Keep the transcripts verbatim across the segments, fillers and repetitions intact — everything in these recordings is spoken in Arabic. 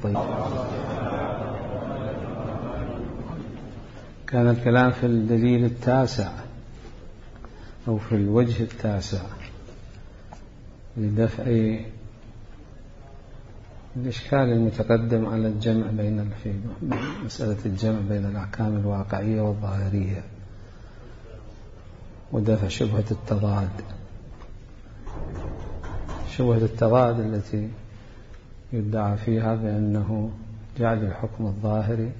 العظيم. كان الكلام في الدليل التاسع أو في الوجه التاسع لدفع الإشكال المتقدم على الجمع بين في مسألة الجمع بين الأحكام الواقعية والظاهرية ودفع شبهة التضاد. شبهة التضاد التي يدعى فيها بأنه جعل الحكم الظاهري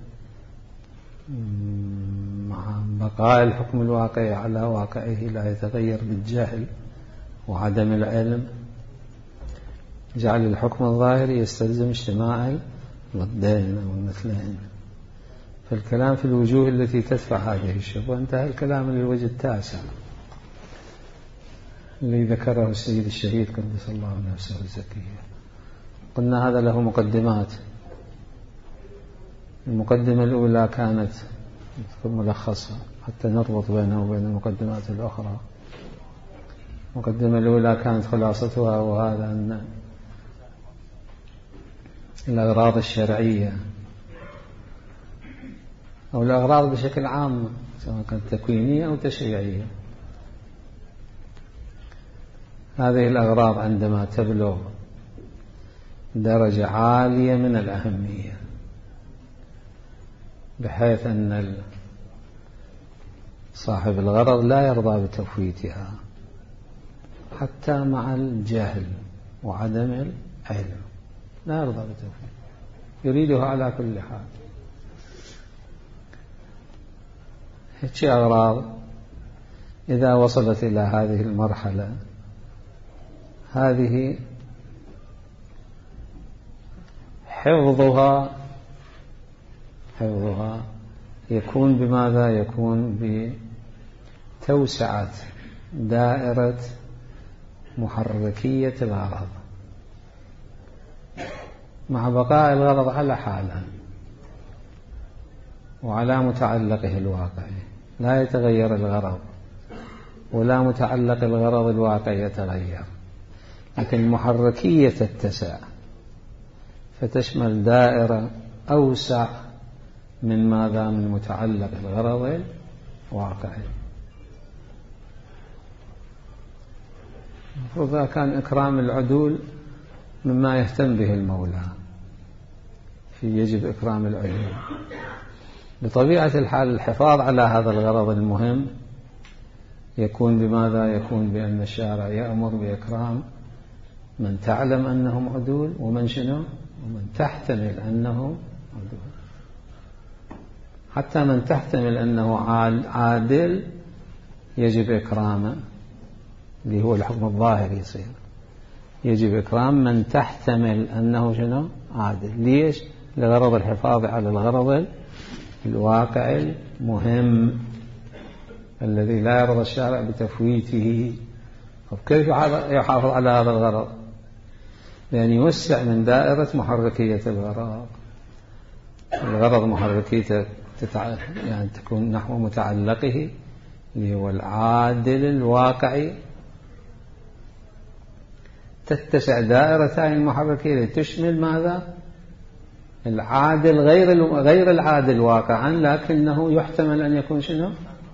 مع بقاء الحكم الواقعي على واقعه لا يتغير بالجهل وعدم العلم، جعل الحكم الظاهري يستلزم اجتماع الضدين أو المثلين. فالكلام في الوجوه التي تدفع هذه الشبهة. انتهى الكلام للوجه التاسع الذي ذكره السيد الشهيد قدس الله نفسه الزكية. قلنا هذا له مقدمات. المقدمة الأولى كانت ملخصة حتى نربط بينه وبين المقدمات الأخرى. المقدمة الأولى كانت خلاصتها وهذا أن الأغراض الشرعية أو الأغراض بشكل عام سواء كانت تكوينية أو تشريعية، هذه الأغراض عندما تبلغ درجة عالية من الأهمية بحيث أن صاحب الغرض لا يرضى بتفويتها حتى مع الجهل وعدم العلم، لا يرضى بتفويتها، يريدها على كل حال. هيك أغراض إذا وصلت إلى هذه المرحلة هذه حفظها حفظها يكون بماذا؟ يكون بتوسعة دائرة محركية الغرض مع بقاء الغرض على حاله وعلى متعلقه الواقعي، لا يتغير الغرض ولا متعلق الغرض الواقعي يتغير، لكن المحركية تتسع فتشمل دائرة أوسع من ماذا؟ من متعلق الغرض الواقعي. وذا كان إكرام العدول مما يهتم به المولى، في يجب إكرام العدول. بطبيعة الحال الحفاظ على هذا الغرض المهم يكون بماذا؟ يكون بأن الشارع يأمر بإكرام من تعلم أنهم عدول ومن شنو؟ ومن تحتمل أنه عدول. حتى من تحتمل أنه عادل يجب إكرامه، اللي هو الحكم الظاهري يصير يجب إكرام من تحتمل أنه شنو؟ عادل. ليش؟ لغرض الحفاظ على الغرض الواقعي المهم الذي لا يرضى الشارع بتفويته. كيف يحافظ على هذا الغرض؟ لأن يوسع من دائرة محركية الغرض. الغرض محركية تتع... يعني تكون نحو متعلقه اللي هو العادل الواقعي، تتسع دائرة هذه المحركية تشمل ماذا؟ العادل غير ال... غير العادل واقعا لكنه يحتمل أن يكون شنو؟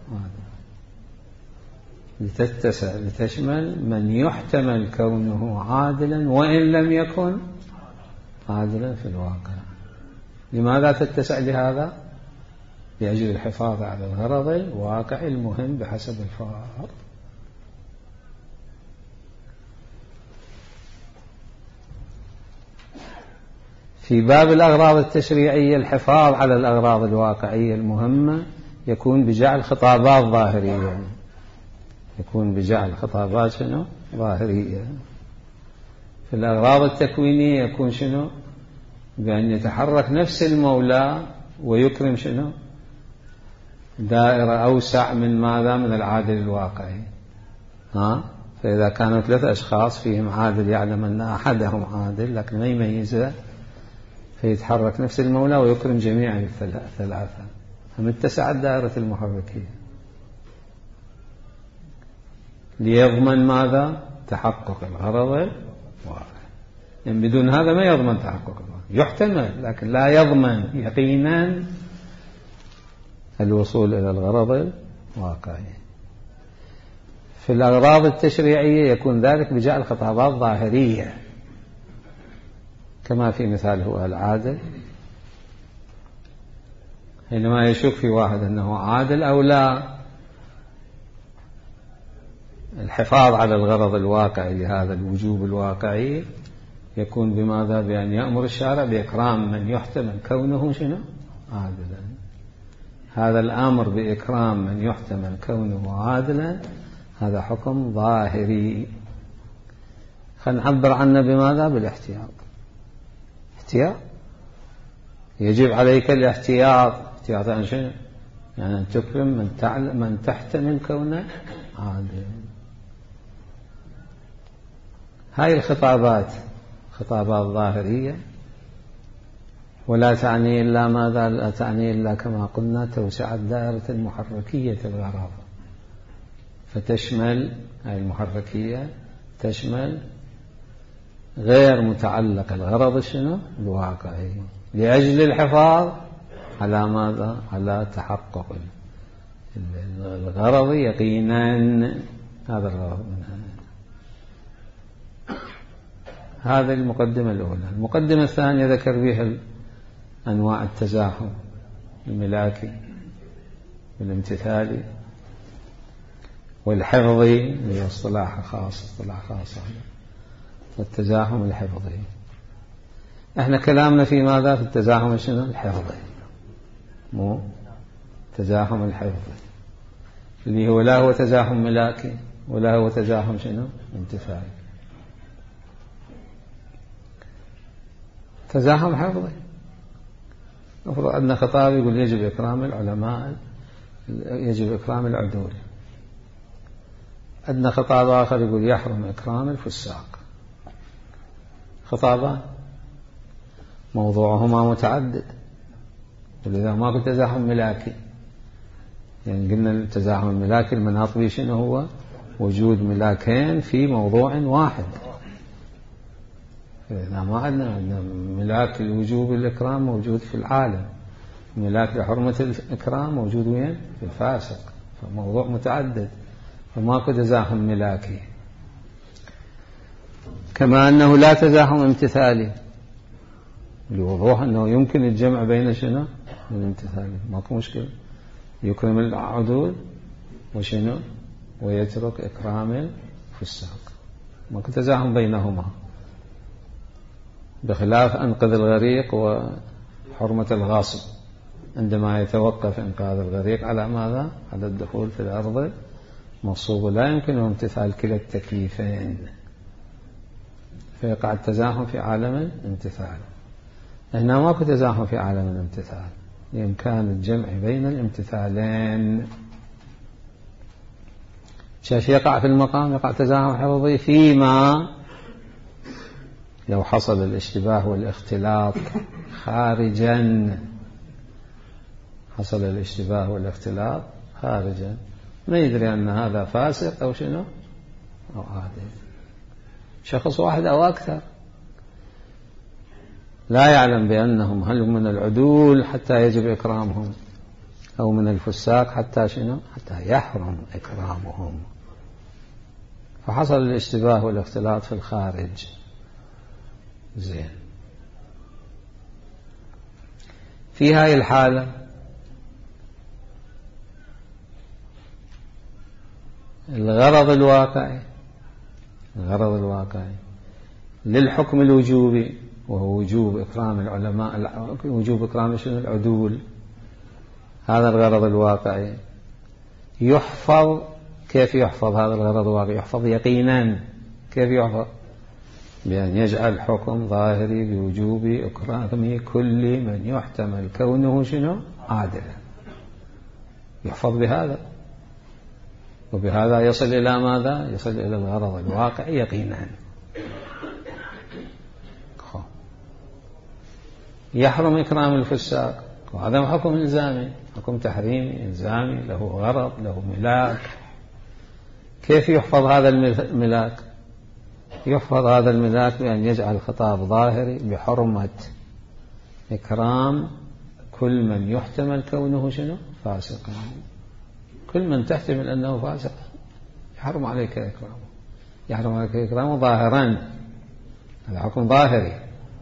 لتتسع لتشمل من يحتمل كونه عادلا وإن لم يكن عادلا في الواقع. لماذا تتسع لهذا؟ لأجل الحفاظ على الغرض الواقعي المهم بحسب الفرض. في باب الأغراض التشريعية الحفاظ على الأغراض الواقعية المهمة يكون بجعل خطابات ظاهرية، يكون بجعل خطابات شنو؟ ظاهرية. في الأغراض التكوينية يكون شنو؟ بأن يتحرك نفس المولى ويكرم شنو؟ دائرة أوسع من ماذا؟ من العادل الواقعي. ها؟ فإذا كانوا ثلاثة أشخاص فيهم عادل يعلم أن أحدهم عادل لكن ما يميزه، فيتحرك نفس المولى ويكرم جميع الثلاثة، فمتسعت دائرة المحركية ليضمن ماذا؟ تحقق الغرض الواقعي. يعني بدون هذا ما يضمن تحقق الغرض. يحتمل لكن لا يضمن يقينا الوصول إلى الغرض الواقعي. في الأغراض التشريعية يكون ذلك بجعل خطابات ظاهرية كما في مثاله العادل، حينما يشك في واحد أنه عادل أو لا، الحفاظ على الغرض الواقعي لهذا الوجوب الواقعي يكون بماذا؟ بأن يأمر الشارع بإكرام من يحتمل كونه شنو؟ عادلا. هذا الأمر بإكرام من يحتمل كونه عادلا هذا حكم ظاهري. خلينا نعبر عنه بماذا؟ بالاحتياط. احتياط، يجب عليك الاحتياط. احتياط عن شنو؟ يعني أن تكرم من تعلم من تحتمل كونه عادلا. هاي الخطابات خطابات ظاهرية، ولا تعني إلا ماذا؟ لا تعني إلا كما قلنا توسعة دائرة المحركية الغرض، فتشمل هاي المحركية تشمل غير متعلق الغرض شنو؟ الواقعي، لأجل الحفاظ على ماذا؟ على تحقق الغرض يقينا. هذا الغرض منها. هذه المقدمة الأولى. المقدمة الثانية ذكر بها أنواع التزاحم الملاكي والامتثالي والحفظي، اللي هو اصطلاح خاص اصطلاح خاص والتزاحم الحفظي. احنا كلامنا في ماذا؟ في التزاحم شنو؟ الحفظي، مو تزاحم الحفظي اللي هو لا هو تزاحم ملاكي ولا هو تزاحم شنو؟ امتثالي. تزاحم حفظي نفرض أن خطاب يقول يجب إكرام العلماء، يجب إكرام العدول. أدنى خطاب آخر يقول يحرم إكرام الفساق. خطابان موضوعهما متعدد، ولذا ماكو تزاحم ملاكي. يعني قلنا التزاحم الملاكي المناط به شنو هو؟ وجود ملاكين في موضوع واحد. إذا ما عندنا ملاك الوجوب الإكرام موجود في العالم، ملاك لحرمة الإكرام موجود وين؟ في الفاسق. فموضوع متعدد، فماكو تزاحم ملاكي. كما أنه لا تزاحم امتثالي، لوضوح أنه يمكن الجمع بين شنو؟ الامتثالي، ماكو مشكلة، يكرم العدول وشنو؟ ويترك إكرام الفساق، ماكو تزاحم بينهما. بخلاف أنقذ الغريق وحرمة الغاصب، عندما يتوقف إنقاذ الغريق على ماذا؟ على الدخول في الأرض مصوب، لا يمكنه امتثال كلا التكليفين، فيقع التزاحم في عالم الامتثال. هنا ماكو تزاحم في عالم الامتثال، بإمكان الجمع بين الامتثالين. شاش يقع في المقام يقع تزاحم حفظي فيما لو حصل الاشتباه والاختلاط خارجا، حصل الاشتباه والاختلاط خارجا، ما يدري أن هذا فاسق أو شنو أو عادل، شخص واحد أو أكثر، لا يعلم بأنهم هل من العدول حتى يجب إكرامهم أو من الفساق حتى شنو حتى يحرم إكرامهم. فحصل الاشتباه والاختلاط في الخارج. زين، في هاي الحالة الغرض الواقعي الغرض الواقعي للحكم الوجوبي، وهو وجوب إكرام العلماء، وجوب إكرام شنو العدول، هذا الغرض الواقعي يحفظ. كيف يحفظ هذا الغرض الواقعي؟ يحفظ يقينا. كيف يحفظ؟ بأن يجعل حكم ظاهري بوجوب إكرام كل من يحتمل كونه شنو عادلا، يحفظ بهذا، وبهذا يصل إلى ماذا؟ يصل إلى الغرض الواقعي يقينا. يحرم إكرام الفساق، وهذا حكم إلزامي، حكم تحريمي إلزامي، له غرض له ملاك. كيف يحفظ هذا الملاك؟ يحفظ هذا الملاك بأن يجعل خطاب ظاهري بحرمة إكرام كل من يحتمل كونه شنو فاسقا، كل من تحتمل أنه فاسق يحرم عليك إكرامه، يحرم عليك إكرامه ظاهرا، هذا حكم ظاهري،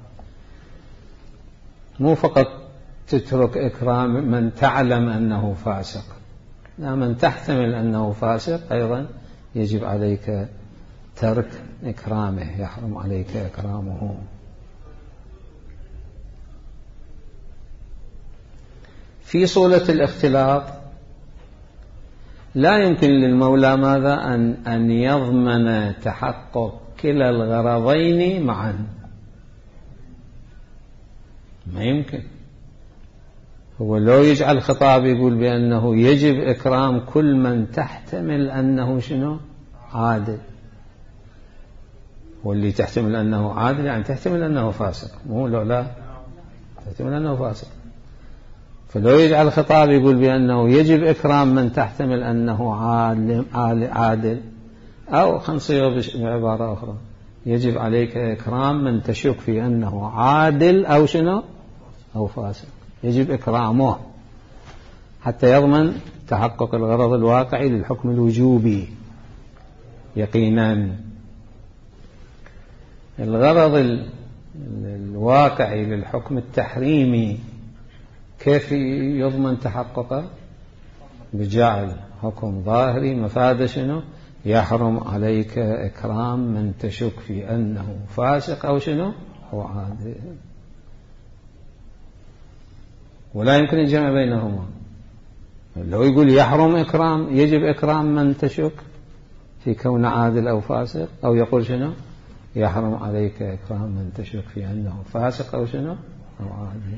مو فقط تترك إكرام من تعلم أنه فاسق، لا، من تحتمل أنه فاسق أيضا يجب عليك ترك إكرامه، يحرم عليك إكرامه. في صورة الاختلاط لا يمكن للمولى ماذا أن أن يضمن تحقق كلا الغرضين معا، ما يمكن. هو لو يجعل خطاب يقول بأنه يجب إكرام كل من تحتمل أنه شنو عادل، واللي تحتمل أنه عادل يعني تحتمل أنه فاسق، مو لو لا تحتمل أنه فاسق. فلو يجعل الخطاب يقول بأنه يجب إكرام من تحتمل أنه عادل, عادل أو خنصيغ بعبارة أخرى يجب عليك إكرام من تشك في أنه عادل أو شنو أو فاسق، يجب إكرامه حتى يضمن تحقق الغرض الواقعي للحكم الوجوبي يقينا. الغرض الواقعي للحكم التحريمي كيف يضمن تحققه؟ بجعل حكم ظاهري مفاد شنو يحرم عليك إكرام من تشك في أنه فاسق أو شنو أو عادل، ولا يمكن الجمع بينهما. لو يقول يحرم إكرام يجب إكرام من تشك في كون عادل أو فاسق، أو يقول شنو يحرم عليك إكرام من تشك في أنه فاسق أو شنو أو عادل،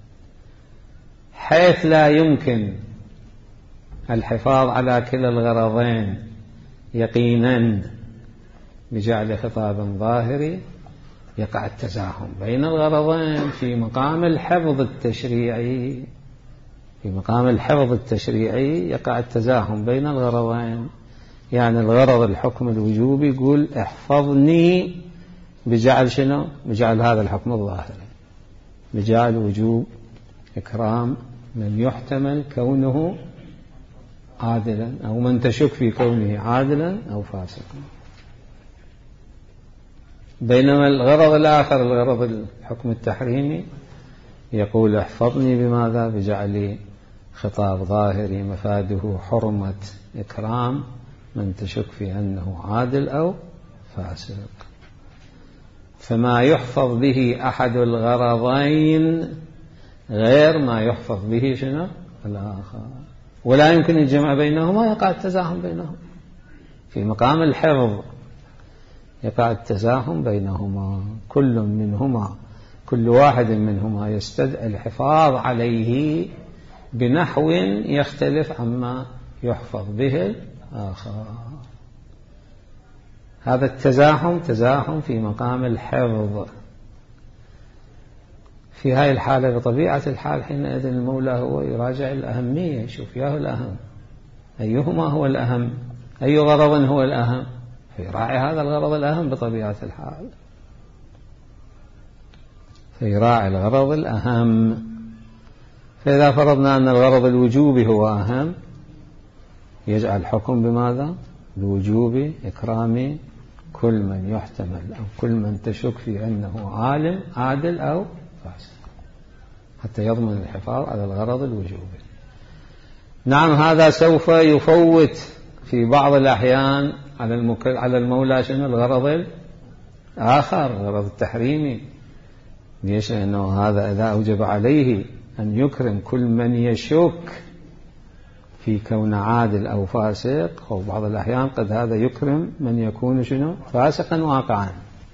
حيث لا يمكن الحفاظ على كلا الغرضين يقينا بجعل خطاب ظاهري، يقع التزاحم بين الغرضين في مقام الحفظ التشريعي، في مقام الحفظ التشريعي يقع التزاحم بين الغرضين. يعني الغرض الحكم الوجوبي يقول احفظني بجعل شنو بجعل هذا الحكم الظاهري، بجعل وجوب إكرام من يحتمل كونه عادلا أو من تشك في كونه عادلا أو فاسقا. بينما الغرض الآخر الغرض الحكم التحريمي يقول احفظني بماذا بجعل خطاب ظاهري مفاده حرمة إكرام من تشك في أنه عادل أو فاسق. فما يحفظ به أحد الغرضين غير ما يحفظ به شنو الآخر، ولا يمكن الجمع بينهما، يقع التزاحم بينهما في مقام الحفظ، يقع التزاحم بينهما، كل منهما كل واحد منهما يستدعي الحفاظ عليه بنحو يختلف عما يحفظ به الآخر. هذا التزاحم تزاحم في مقام الحفظ. في هذه الحالة بطبيعة الحال حينئذ المولى هو يراجع الأهمية، يشوف ياه الأهم، أيهما هو الأهم، أي غرض هو الأهم، فيراعي هذا الغرض الأهم بطبيعة الحال، فيراعي الغرض الأهم. فإذا فرضنا أن الغرض الوجوبي هو أهم يجعل الحكم بماذا الوجوب إكرام كل من يحتمل أو كل من تشك في أنه عالم عادل أو فاسق حتى يضمن الحفاظ على الغرض الوجوبي. نعم، هذا سوف يفوت في بعض الأحيان على على المولى شنو الغرض الآخر، الغرض التحريمي. ليش؟ لأنه هذا إذا أوجب عليه أن يكرم كل من يشك في كون عادل أو فاسق، أو بعض الأحيان قد هذا يكرم من يكون شنو فاسقا واقعا،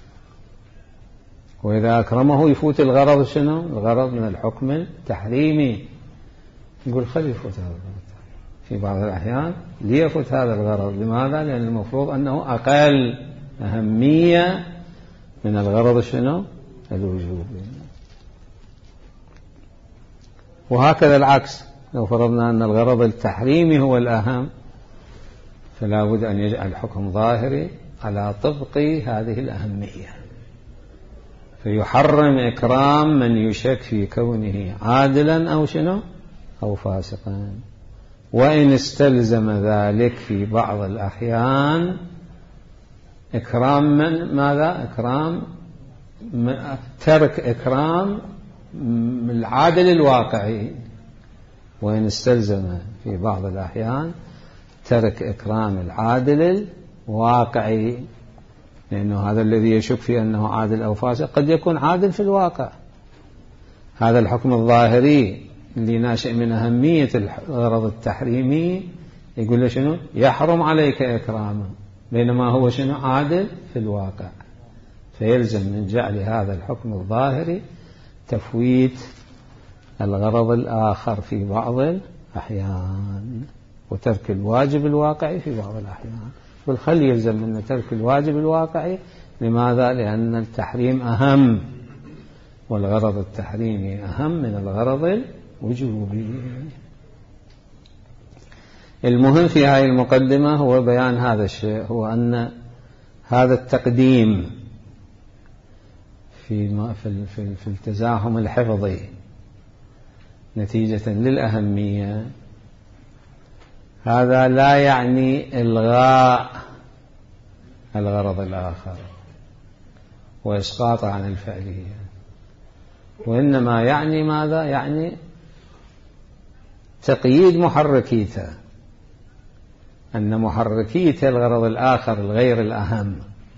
وإذا أكرمه يفوت الغرض شنو الغرض من الحكم التحريمي. يقول خلي يفوت هذا الغرض في بعض الأحيان. ليفوت هذا الغرض لماذا؟ لأن المفروض أنه أقل أهمية من الغرض شنو الوجوبي. وهكذا العكس، لو فرضنا أن الغرض التحريمي هو الأهم فلا بد أن يجعل حكم ظاهري على طبق هذه الأهمية. فيحرم إكرام من يشك في كونه عادلا أو شنو أو فاسقا. وإن استلزم ذلك في بعض الأحيان إكرام من ماذا إكرام ترك إكرام العادل الواقعي. وإن استلزم في بعض الأحيان ترك إكرام العادل الواقعي، لأنه هذا الذي يشك في أنه عادل أو فاسق قد يكون عادل في الواقع. هذا الحكم الظاهري اللي ناشئ من أهمية الغرض التحريمي يقول له شنو يحرم عليك إكرامه، بينما هو شنو عادل في الواقع. فيلزم من جعل هذا الحكم الظاهري تفويت الغرض الآخر في بعض الأحيان، وترك الواجب الواقعي في بعض الأحيان. والخل يلزم من ترك الواجب الواقعي. لماذا؟ لأن التحريم أهم، والغرض التحريمي أهم من الغرض الوجوبي. المهم في هذه المقدمة هو بيان هذا الشيء، هو أن هذا التقديم في في في التزاحم الحفظي نتيجة للأهمية، هذا لا يعني إلغاء الغرض الآخر وإسقاطه عن الفعلية، وإنما يعني ماذا؟ يعني تقييد محركيته، أن محركيته الغرض الآخر الغير الأهم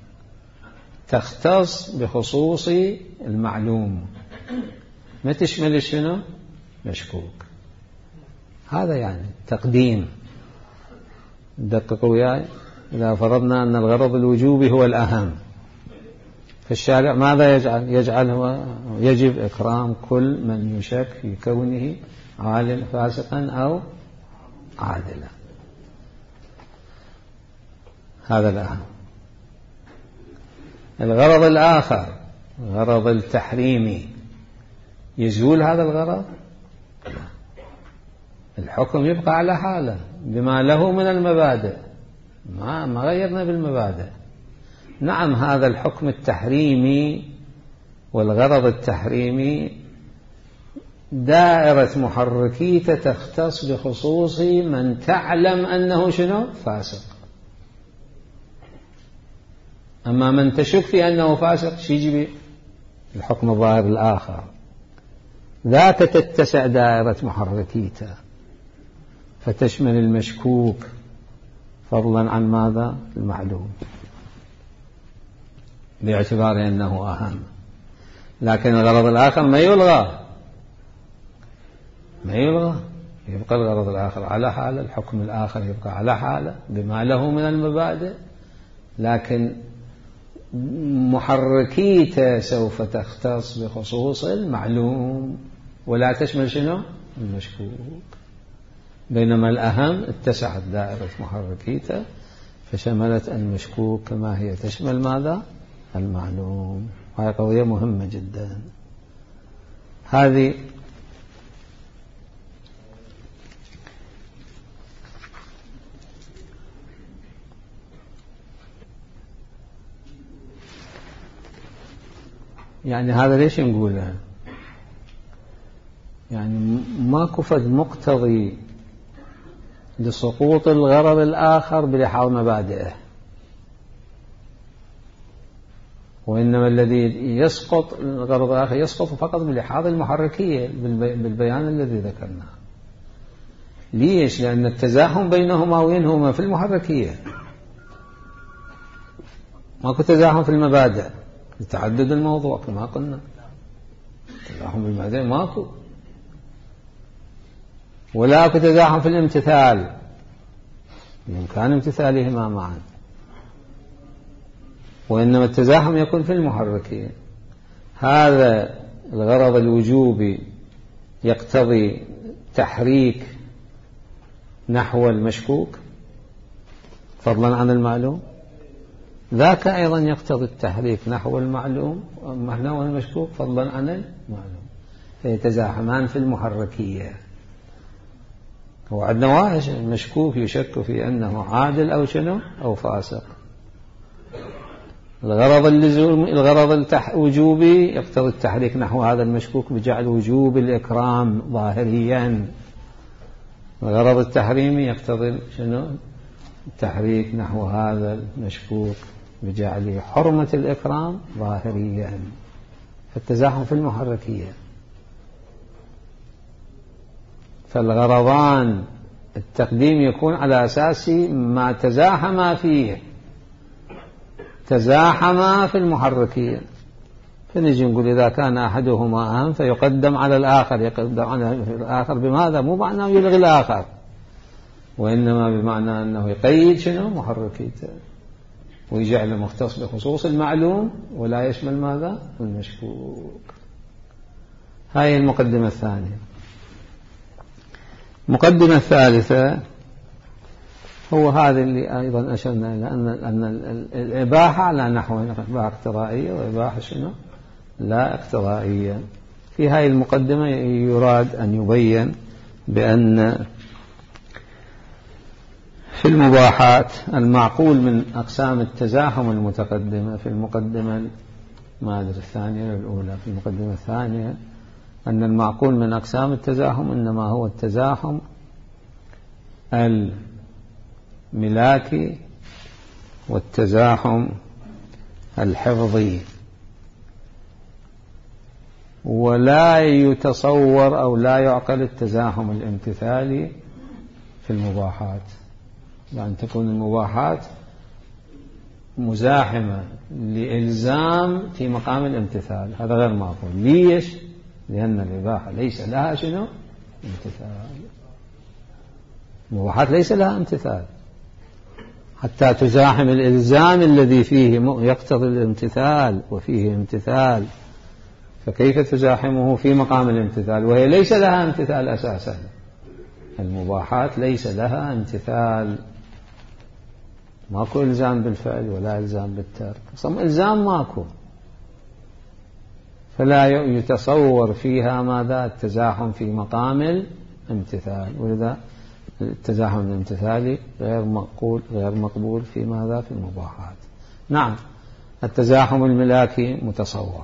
تختص بخصوص المعلوم، ما تشمل شنو؟ مشكوك. هذا يعني تقديم. دققوا وياي، إذا فرضنا أن الغرض الوجوبي هو الأهم، فالشارع ماذا يجعل؟ يجعل هو يجب إكرام كل من يشك في كونه عالم فاسقا أو عادلا. هذا الأهم. الغرض الآخر غرض التحريمي يزول هذا الغرض؟ الحكم يبقى على حاله بما له من المبادئ، ما ما غيرنا بالمبادئ. نعم هذا الحكم التحريمي والغرض التحريمي دائرة محركيته تختص بخصوص من تعلم أنه شنو؟ فاسق. أما من تشك في أنه فاسق شي يجي الحكم الظاهر الآخر، ذاك تتسع دائرة محركيته فتشمل المشكوك فضلا عن ماذا؟ المعلوم، باعتبار أنه أهم. لكن الغرض الآخر ما يلغى، ما يلغى، يبقى الغرض الآخر على حاله، الحكم الآخر يبقى على حاله بما له من المبادئ، لكن محركيته سوف تختص بخصوص المعلوم ولا تشمل شنو؟ المشكوك. بينما الأهم اتسعت دائرة محركيته فشملت المشكوك كما هي تشمل ماذا؟ المعلوم. هذه قضية مهمة جدا. هذه يعني هذا ليش نقوله؟ يعني ماكو فد مقتضي لسقوط الغرض الآخر بلحاظ مبادئه، وإنما الذي يسقط الغرض الآخر يسقط فقط بلحاظ المحركية بالبيان الذي ذكرناه. ليش؟ لأن التزاحم بينهما وينهما في المحركية، ماكو تزاحم في المبادئ لتعدد الموضوع كما قلنا. تزاحم بالمبادئ ماكو، ولا أكو تزاحم في الامتثال بإمكان امتثالهما معا، وإنما التزاحم يكون في المحركية. هذا الغرض الوجوبي يقتضي تحريك نحو المشكوك فضلا عن المعلوم، ذاك أيضا يقتضي التحريك نحو المعلوم نحو المشكوك فضلا عن المعلوم، فيتزاحمان في المحركية. وعندنا واحد المشكوك يشك في أنه عادل أو شنو أو فاسق، الغرض اللزوم الغرض الوجوبي يقتضي التحريك نحو هذا المشكوك بجعل وجوب الإكرام ظاهريا. الغرض التحريمي يقتضي شنو؟ التحريك نحو هذا المشكوك بجعل حرمة الإكرام ظاهريا. فالتزاحم في المحركية. فالغرضان التقديم يكون على أساس ما تزاحم فيه، تزاحم في المحركية، فنجي نقول إذا كان أحدهما أهم فيقدم على الآخر. يقدم على الآخر بماذا؟ مو معناه يلغي الآخر، وإنما بمعنى أنه يقيد شنو؟ محركيته، ويجعل مختص بخصوص المعلوم ولا يشمل ماذا؟ المشكوك. هاي المقدمة الثانية. المقدمة الثالثة هو هذا اللي أيضا أشرنا إلى أن أن الإباحة على نحوين: إباحة اقتضائية وإباحة شنو؟ لا اقتضائية. في هذه المقدمة يراد أن يبين بأن في المباحات المعقول من أقسام التزاحم المتقدمة في المقدمة ما أدري الثانية الأولى في المقدمة الثانية أن المعقول من أقسام التزاحم إنما هو التزاحم الملاكي والتزاحم الحفظي، ولا يتصور أو لا يعقل التزاحم الامتثالي في المباحات، يعني تكون المباحات مزاحمة لإلزام في مقام الامتثال، هذا غير معقول. ليش؟ لأن الإباحة ليس لها شنو؟ امتثال. المباحات ليس لها امتثال حتى تزاحم الإلزام الذي فيه يقتضي الامتثال وفيه امتثال، فكيف تزاحمه في مقام الامتثال وهي ليس لها امتثال أساسا؟ المباحات ليس لها امتثال، ماكو إلزام بالفعل ولا إلزام بالترك، أصلا إلزام ماكو، فلا يتصور فيها ماذا؟ التزاحم في مقام الامتثال، ولذا التزاحم الامتثالي غير مقبول غير مقبول في ماذا؟ في المباحات. نعم، التزاحم الملاكي متصور.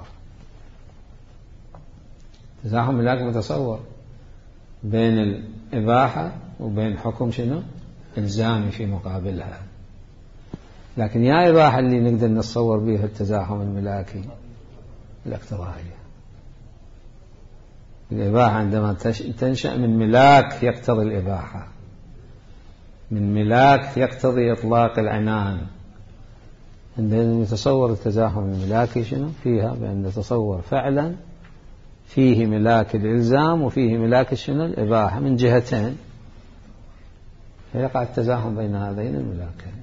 التزاحم الملاكي متصور بين الإباحة وبين حكم شنو؟ إلزامي في مقابلها. لكن يا إباحة اللي نقدر نتصور بها التزاحم الملاكي الاقتضائية. الإباحة عندما تنشأ من ملاك يقتضي الإباحة، من ملاك يقتضي إطلاق العنان، عندما نتصور التزاحم الملاكي شنو فيها؟ بأن نتصور فعلا فيه ملاك الإلزام وفيه ملاك شنو؟ الإباحة من جهتين، فيقع التزاحم بين هذين الملاكين،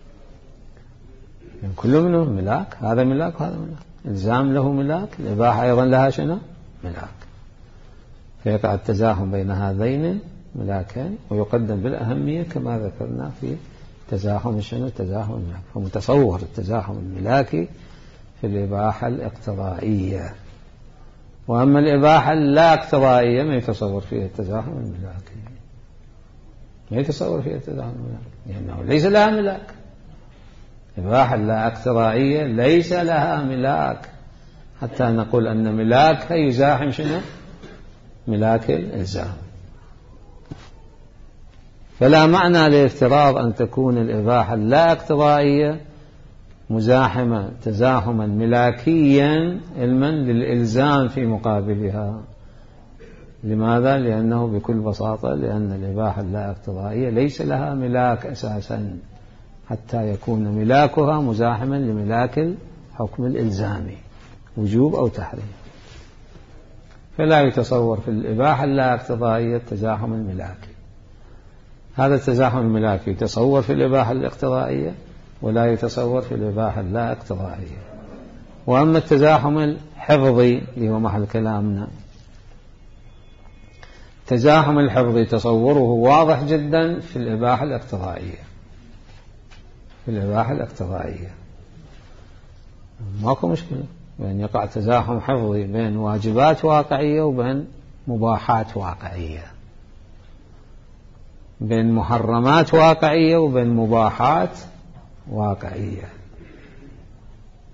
يعني كل منهم ملاك، هذا ملاك وهذا ملاك، إلزام له ملاك، الإباحة أيضا لها شنو؟ ملاك، فيقع التزاحم بين هذين الملاكين، ويقدم بالأهمية كما ذكرنا في تزاحم شنو؟ تزاحم الملاك. فمتصور التزاحم الملاكي في الإباحة الاقتضائية، وأما الإباحة اللا اقتضائية ما يتصور فيها التزاحم الملاكي، ما يتصور فيها التزاحم الملاكي لأنه ليس لها ملاك. الإباحة اللا اقتضائية ليس لها ملاك حتى نقول أن ملاكها يزاحم شنو؟ ملاك الإلزام. فلا معنى لافتراض أن تكون الإباحة اللا اقتضائية مزاحمة تزاحما ملاكيا علما للإلزام في مقابلها. لماذا؟ لأنه بكل بساطة لأن الإباحة اللا اقتضائية ليس لها ملاك أساسا حتى يكون ملاكها مزاحما لملاك الحكم الإلزامي وجوب أو تحريم. فلا يتصور في الإباحة اللا اقتضائية التزاحم الملاكي. هذا التزاحم الملاكي يتصور في الإباحة الاقتضائية ولا يتصور في الإباحة اللا اقتضائية. وأما التزاحم الحفظي اللي هو محل كلامنا، التزاحم الحفظي تصوره واضح جدا في الإباحة الاقتضائية. في الإباحة الاقتضائية ماكو مشكلة بأن يقع تزاحم حفظي بين واجبات واقعية وبين مباحات واقعية، بين محرمات واقعية وبين مباحات واقعية.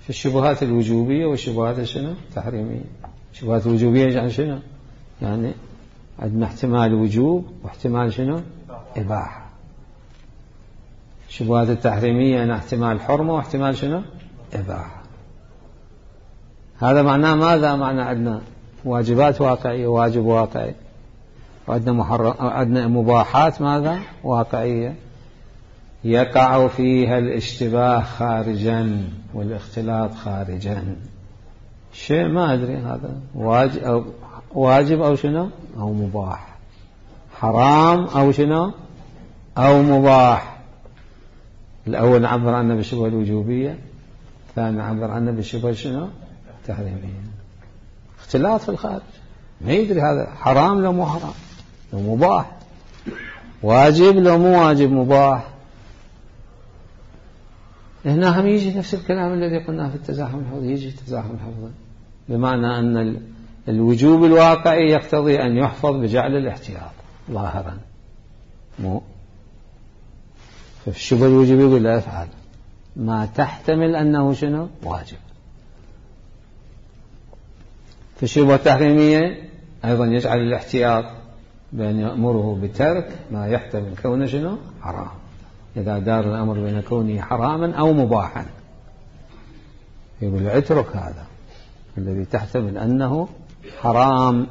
في الشبهات الوجوبية والشبهات شنو التحريمية. الشبهات الوجوبية يعني شنو؟ يعني عندنا احتمال وجوب واحتمال شنو إباحة. الشبهات التحريمية يعني احتمال حرمة واحتمال شنو إباحة. هذا معناه ماذا؟ معناه عندنا واجبات واقعية واجب واقعي، وعندنا محرم عندنا مباحات ماذا واقعية يقع فيها الاشتباه خارجا والاختلاط خارجا. شيء ما أدري هذا واجب أو واجب أو شنو أو مباح، حرام أو شنو أو مباح. الأول نعبر عنه بالشبهة الوجوبية، الثاني نعبر عنه بالشبهة شنو التحريمية. اختلاط في الخارج ما يدري هذا حرام لو مو حرام، لو مباح، واجب لو مو واجب، مباح. هنا هم يجي نفس الكلام الذي قلناه في التزاحم الحفظي، يجي التزاحم الحفظي بمعنى أن الوجوب الواقعي يقتضي أن يحفظ بجعل الاحتياط ظاهرا، مو في الشبه الوجوبي يقول لا يفعل ما تحتمل أنه شنو واجب. في الشبهة التحريمية أيضا يجعل الاحتياط بأن يأمره بترك ما يحتمل كونه شنو حرام، إذا دار الأمر بين كونه حراما أو مباحا يقول اترك هذا الذي تحتمل أنه حرام.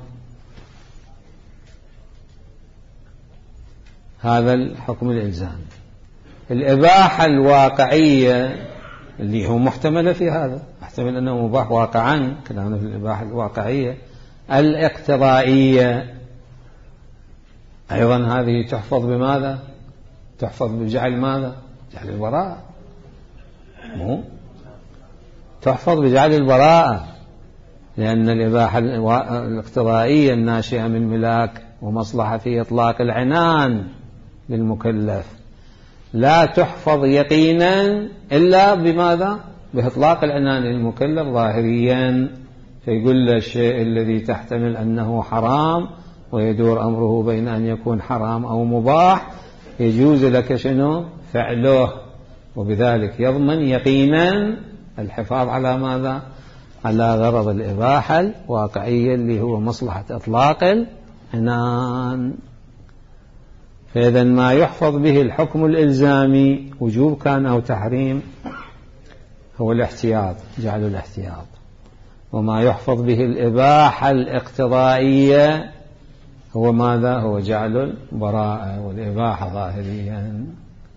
هذا الحكم الإلزامي. الإباحة الواقعية اللي هو محتملة في هذا، محتمل أنه مباح واقعا، كلامنا في الإباحة الواقعية. الاقتضائية أيضا هذه تحفظ بماذا؟ تحفظ بجعل ماذا؟ جعل البراءة، مو تحفظ بجعل البراءة، لأن الإباحة الاقتضائية الناشئة من ملاك ومصلحة في إطلاق العنان للمكلف لا تحفظ يقينا إلا بماذا؟ بإطلاق العنان للمكلف ظاهريا. فيقول له الشيء الذي تحتمل أنه حرام ويدور أمره بين أن يكون حرام أو مباح يجوز لك شنو فعله، وبذلك يضمن يقينا الحفاظ على ماذا؟ على غرض الإباحة الواقعية اللي هو مصلحة إطلاق العنان. فإذا ما يحفظ به الحكم الإلزامي وجوب كان أو تحريم هو الاحتياط، جعل الاحتياط. وما يحفظ به الإباحة الاقتضائية هو ماذا؟ هو جعل البراءة والإباحة ظاهريا.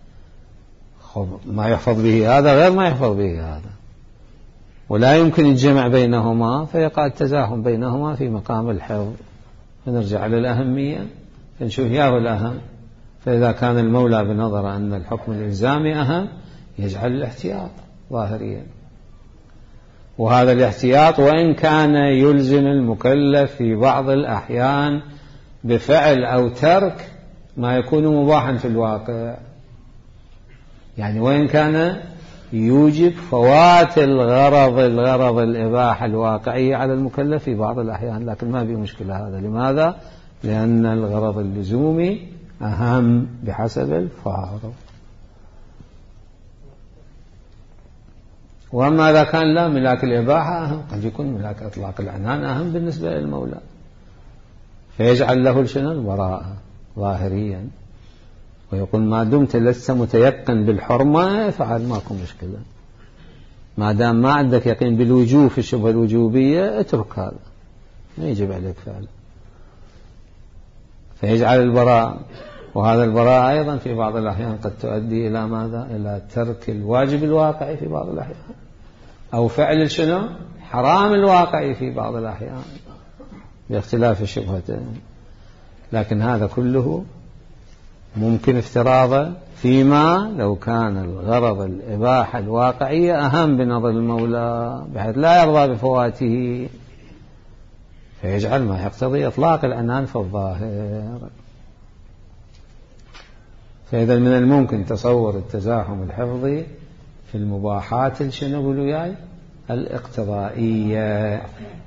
ما يحفظ به هذا غير ما يحفظ به هذا، ولا يمكن الجمع بينهما، فيقع التزاحم بينهما في مقام الحفظ. فنرجع على الأهمية فنشوف ياه الأهم. فإذا كان المولى بنظر أن الحكم الإلزامي أهم يجعل الاحتياط ظاهريا، وهذا الاحتياط وإن كان يلزم المكلف في بعض الأحيان بفعل أو ترك ما يكون مباحا في الواقع، يعني وإن كان يوجب فوات الغرض الغرض الإباحة الواقعية على المكلف في بعض الأحيان، لكن ما في مشكلة هذا. لماذا؟ لأن الغرض اللزومي أهم بحسب الفارض. وأما إذا كان لا ملاك الإباحة أهم، قد يكون ملاك إطلاق العنان أهم بالنسبة للمولى، فيجعل له شنو البراءة ظاهريا، ويقول ما دمت لست متيقن بالحرمة فعل ماكو مشكلة، ما دام ما عندك يقين بالوجوب في الشبهة الوجوبية اترك هذا، ما يجب عليك فعله، فيجعل البراءة. وهذا البراءة أيضا في بعض الأحيان قد تؤدي إلى ماذا؟ إلى ترك الواجب الواقعي في بعض الأحيان، أو فعل شنو حرام الواقعي في بعض الأحيان باختلاف الشبهتين. لكن هذا كله ممكن افتراضه فيما لو كان الغرض الإباحة الواقعية أهم بنظر المولى بحيث لا يرضى بفواته، فيجعل ما يقتضي إطلاق العنان في الظاهر. فإذا من الممكن تصور التزاحم الحفظي في المباحات شنو قولوا ياي الاقتضائية،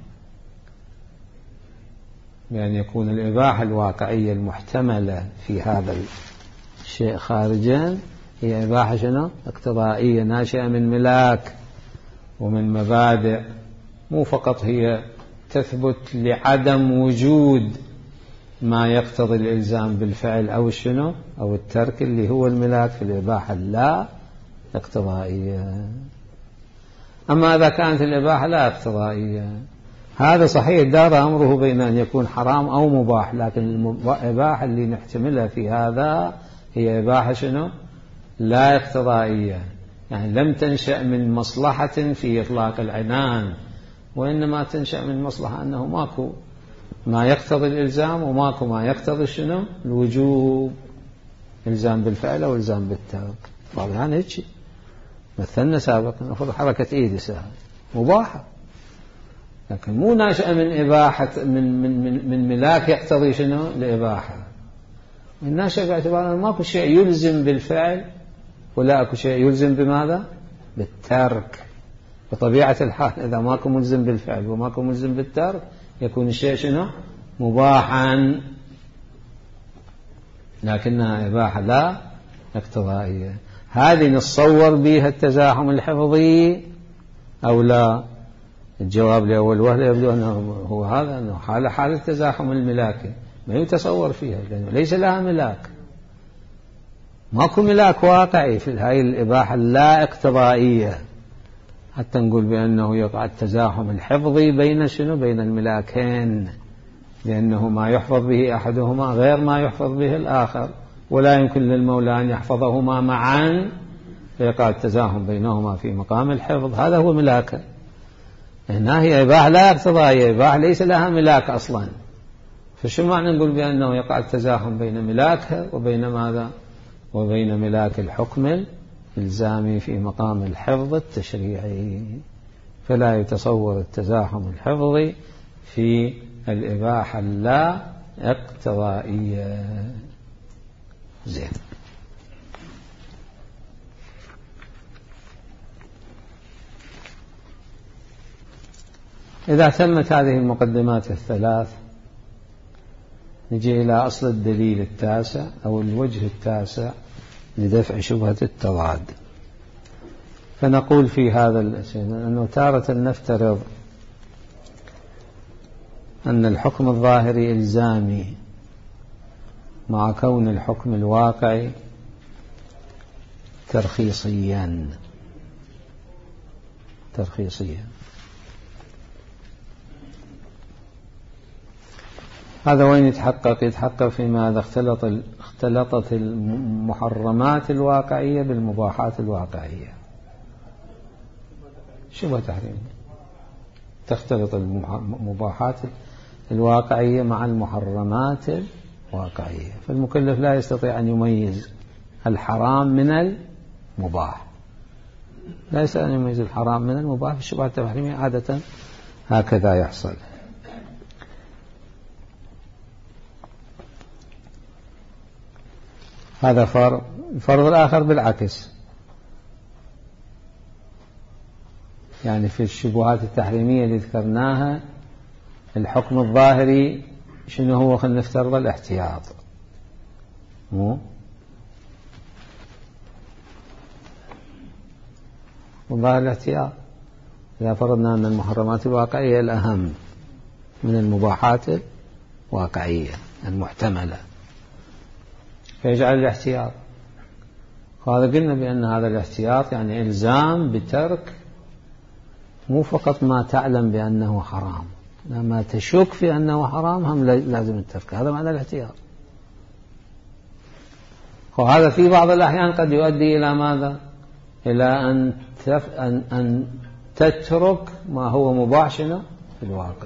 بأن يكون الإباحة الواقعية المحتملة في هذا الشيء خارجا هي إباحة شنو اقتضائية ناشئة من ملاك ومن مبادئ مو فقط هي تثبت لعدم وجود ما يقتضي الإلزام بالفعل أو الشنو أو الترك اللي هو الملاك في الإباحة لا اقتضائية. أما إذا كانت الإباحة لا اقتضائية هذا صحيح دار أمره بين أن يكون حرام أو مباح، لكن الإباحة اللي نحتملها في هذا هي إباحة شنو لا اقتضائية، يعني لم تنشأ من مصلحة في إطلاق العنان، وإنما تنشأ من مصلحة أنه ماكو ما يقتضي الإلزام وماكو ما يقتضي شنو الوجوب، إلزام بالفعل أو إلزام بالترك. طبعا يعني هيك مثلنا سابقا نأخذ حركة إيدي سهل مباحة، لكن مو ناشئة من إباحة من من من, من ملاك يقتضي شنو الإباحة، الناشئة باعتبار أن ماكو شيء يلزم بالفعل ولا أكو شيء يلزم بماذا بالترك. بطبيعة الحال إذا ماكو ملزم بالفعل وماكو ملزم بالترك يكون الشيء شنو مباحا، لكنها إباحة لا اقتضائية. هذه نتصور بها التزاحم الحفظي أو لا؟ الجواب لأول وهلة يبدو أنه هو هذا، أنه حال حال التزاحم الملاكي ما يتصور فيها لأنه ليس لها ملاك، ماكو ملاك واقعي في هذه الإباحة اللا اقتضائية حتى نقول بأنه يقع التزاحم الحفظي بين شنو بين الملاكين، لأنه ما يحفظ به أحدهما غير ما يحفظ به الآخر، ولا يمكن للمولى أن يحفظهما معا فيقع التزاحم بينهما في مقام الحفظ. هذا هو ملاكه. هنا هي إباحة لا اقتضائية، إباحة ليس لها ملاك أصلا، فشو معنى نقول بأنه يقع التزاحم بين ملاكها وبين ماذا وبين ملاك الحكم الإلزامي في مقام الحفظ التشريعي؟ فلا يتصور التزاحم الحفظي في الإباحة اللا اقتضائية. زين. إذا تمت هذه المقدمات الثلاث نجي إلى أصل الدليل التاسع أو الوجه التاسع لدفع شبهة التضاد. فنقول في هذا أنه تارة نفترض أن الحكم الظاهري إلزامي مع كون الحكم الواقعي ترخيصيا ترخيصيا هذا وين يتحقق؟ يتحقق فيما إذا اختلط اختلطت المحرمات الواقعية بالمباحات الواقعية. شبه تحريم تختلط المباحات الواقعية مع المحرمات الواقعية، فالمكلف لا يستطيع أن يميز الحرام من المباح، لا يستطيع أن يميز الحرام من المباح. في الشبهة التحريمية عادة هكذا يحصل. هذا فرض. الفرض الآخر بالعكس، يعني في الشبهات التحريمية اللي ذكرناها الحكم الظاهري شنو هو؟ خلينا نفترض الاحتياط، مو والظاهر الاحتياط. إذا فرضنا أن المحرمات الواقعية الأهم من المباحات الواقعية المحتملة فيجعل الاحتياط. وهذا قلنا بأن هذا الاحتياط يعني إلزام بترك مو فقط ما تعلم بأنه حرام، لما تشك في أنه حرام هم لازم الترك. هذا معنى الاحتياط. وهذا في بعض الأحيان قد يؤدي إلى ماذا؟ إلى أن, تف... أن... أن تترك ما هو مباح شنو في الواقع.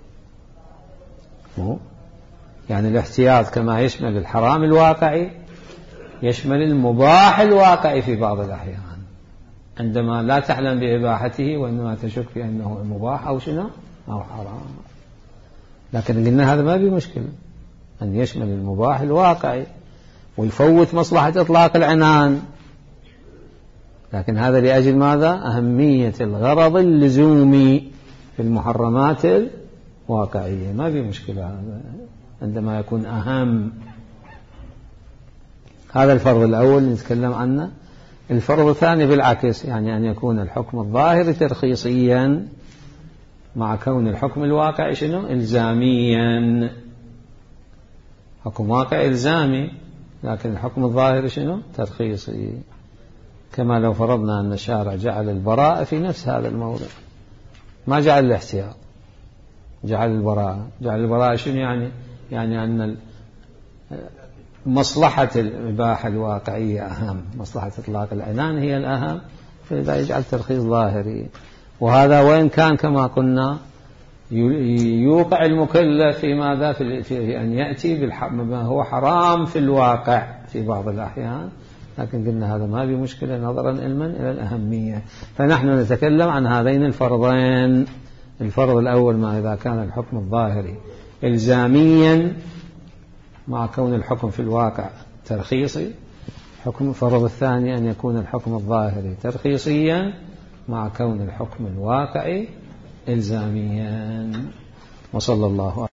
مو يعني الاحتياط كما يشمل الحرام الواقعي يشمل المباح الواقعي في بعض الأحيان عندما لا تعلم بإباحته وإنما تشك في أنه مباح أو شنو أو حرام. لكن قلنا هذا ما في مشكلة أن يشمل المباح الواقعي ويفوت مصلحة إطلاق العنان، لكن هذا لأجل ماذا؟ أهمية الغرض اللزومي في المحرمات الواقعية. ما في مشكلة هذا عندما يكون أهم. هذا الفرض الأول نتكلم عنه الفرض الثاني بالعكس، يعني أن يكون الحكم الظاهري ترخيصيا مع كون الحكم الواقعي شنو؟ إلزاميا. حكم واقع إلزامي لكن الحكم الظاهري شنو؟ ترخيصي. كما لو فرضنا أن الشارع جعل البراءة في نفس هذا الموضع، ما جعل الاحتياط، جعل البراءة. جعل البراءة شنو يعني؟ يعني أن مصلحة الإباحة الواقعية أهم، مصلحة إطلاق العنان هي الأهم، فإذا يجعل ترخيص ظاهري. وهذا وإن كان كما قلنا يوقع المكلف في ماذا؟ في أن يأتي بما هو حرام في الواقع في بعض الأحيان، لكن قلنا هذا ما بمشكلة نظرا علما إلى الأهمية. فنحن نتكلم عن هذين الفرضين. الفرض الأول ما إذا كان الحكم الظاهري إلزاميا مع كون الحكم في الواقع ترخيصي. حكم الفرض الثاني أن يكون الحكم الظاهري ترخيصيا مع كون الحكم الواقعي إلزاميا. وصلى الله عليه